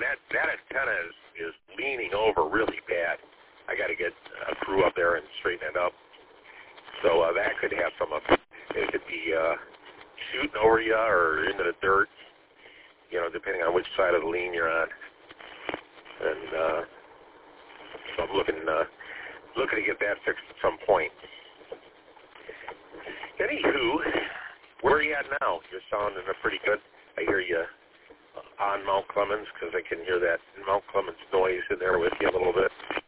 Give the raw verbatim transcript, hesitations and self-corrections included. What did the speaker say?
that, that antenna is, is leaning over really bad. I got to get a crew up there and straighten it up. So uh, that could have some of it. It could be uh, shooting over you or into the dirt, you know, depending on which side of the lean you're on. And uh, so I'm looking, uh, looking to get that fixed at some point. Anywho, where are you at now? You're sounding pretty good. I hear you on Mount Clemens because I can hear that Mount Clemens noise in there with you a little bit.